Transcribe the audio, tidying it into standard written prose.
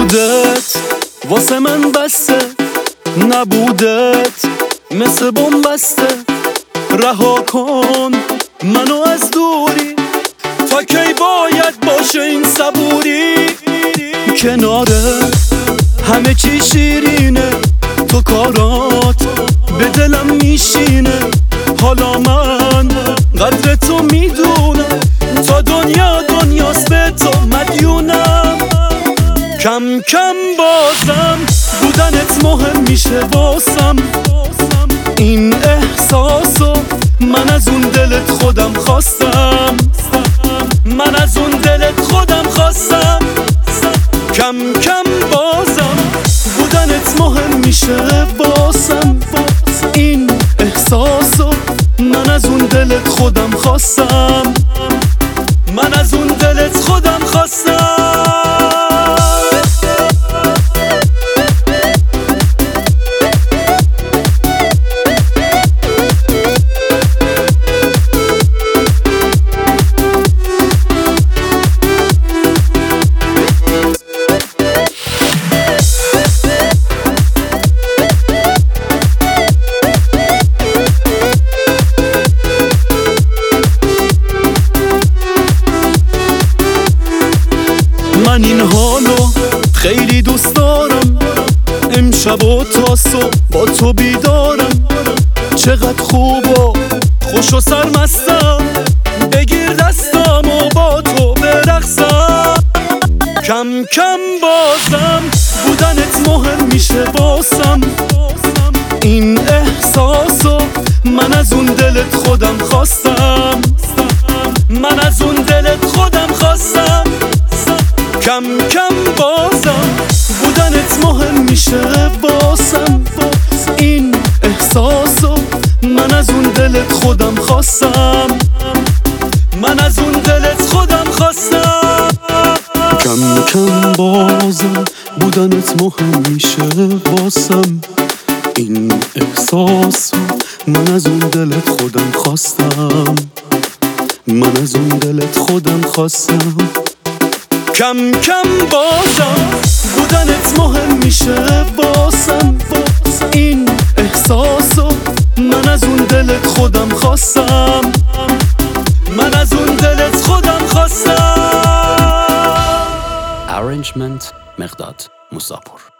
وجودت واسه من بسته، نبودت مثل بنبسته. رها کن منو از دوری، تا کی باید باشه این صبوری؟ کنارت همه چی شیرینه، تو کارات به دلم میشینه. حالا من قدر تو میدونم، تا دنیاست به تو مدیونم. کم کم بازم بودنت مهم میشه واسم. این احساسو من از اون دلت خودم خواستم، من از اون دلت خودم خواستم. کم کم بازم بودنت مهم میشه واسم. این احساسو من از اون دلت خودم خواستم، من از اون دلت خودم خواستم. من این حالو خیلی دوست دارم، امشب و تا صبح با تو بیدارم. چقدر خوب و خوش و سرمستم، بگیر دستم و با تو برقصم. کم کم بازم بودنت مهم میشه واسم. این احساسو من از اون دلت خودم خواستم، من از اون دلت خودم خواستم. کم کم بازم بودنت مهم میشه واسم. این احساسو من از اون دلت خودم خواستم، من از اون دلت خودم خواستم. کم کم بازم بودنت مهم میشه واسم. این احساسو من از اون دلت خودم خواستم، من از اون دلت خودم خواستم. کم کم بازم بودنت مهم میشه واسم. این احساسو من از اون دلت خودم خواستم، من از اون دلت خودم خواستم. Arrangement مقداد موساپور.